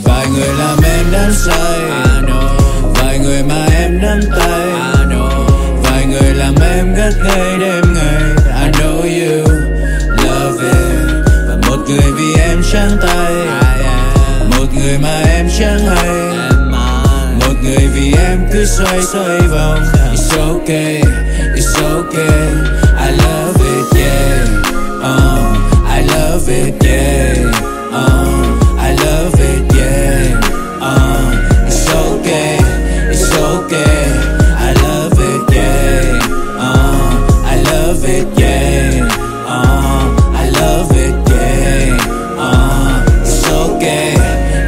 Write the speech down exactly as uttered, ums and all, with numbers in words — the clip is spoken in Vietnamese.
Vài người làm em đắm say, vài người mà em nắm tay, vài người làm em ngất ngây đêm ngày. I know you love it. Và một người vì em trắng tay, một người mà em chẳng hay, một người vì em cứ xoay xoay vòng. It's okay, it's okay, I love it, yeah. uh, I love it, yeah. uh, I love it, yeah. uh, It's okay, it's okay,